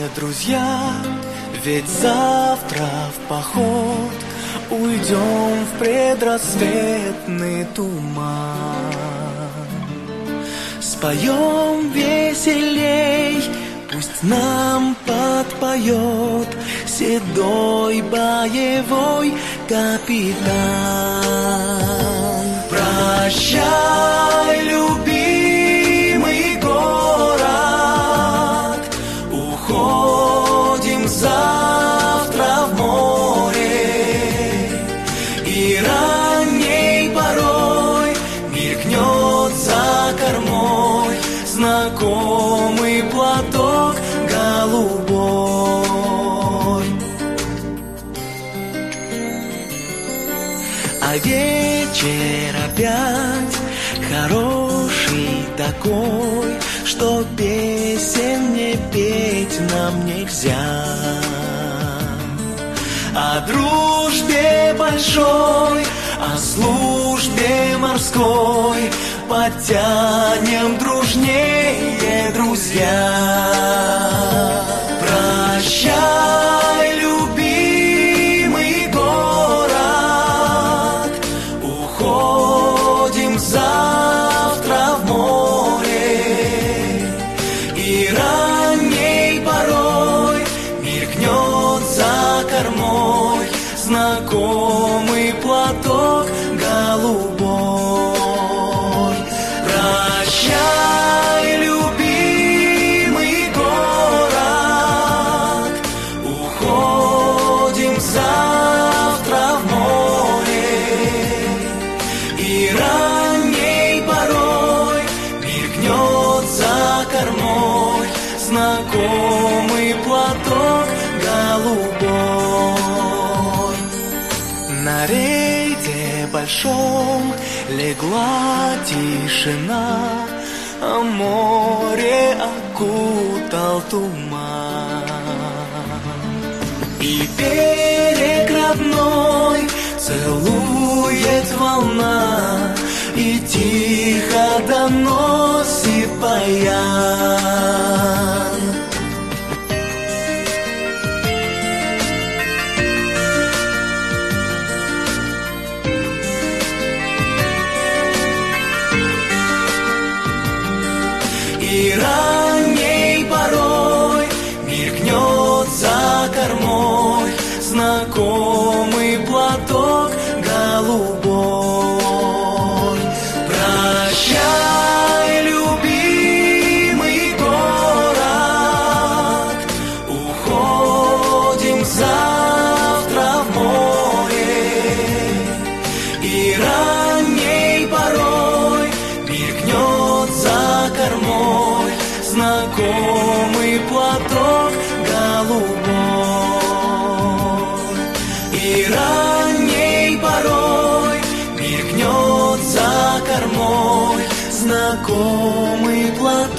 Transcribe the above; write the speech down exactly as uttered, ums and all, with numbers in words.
Дорогие друзья, ведь завтра в поход уйдем в предрассветный туман. Споем веселей, пусть нам подпоет седой боевой капитан. Прощай, любимый город, уходим завтра в море, и ранней порой мелькнет за кормой знакомый платок голубой. А вечер опять хороший такой, что песен не петь нам нельзя. О дружбе большой, о службе морской потянем дружнее, друзья. Прощай, любимый город, уходим завтра в море, и ранней порой мелькнет за кормой знакомый платок голубой. Прощай, любимый город, уходим завтра в море, и ранней порой мелькнет за кормой знакомый платок голубой. На рейде большом легла тишина, а море окутал туман. И берег родной целует волна, и тихо доносит баян. И ранней порой мелькнет за кормой знакомый платок голубой. Прощай, любимый город, уходим завтра в море, и ранней порой мелькнет за кормой знакомый платок голубой. И ранней порой мелькнет за кормой знакомый платок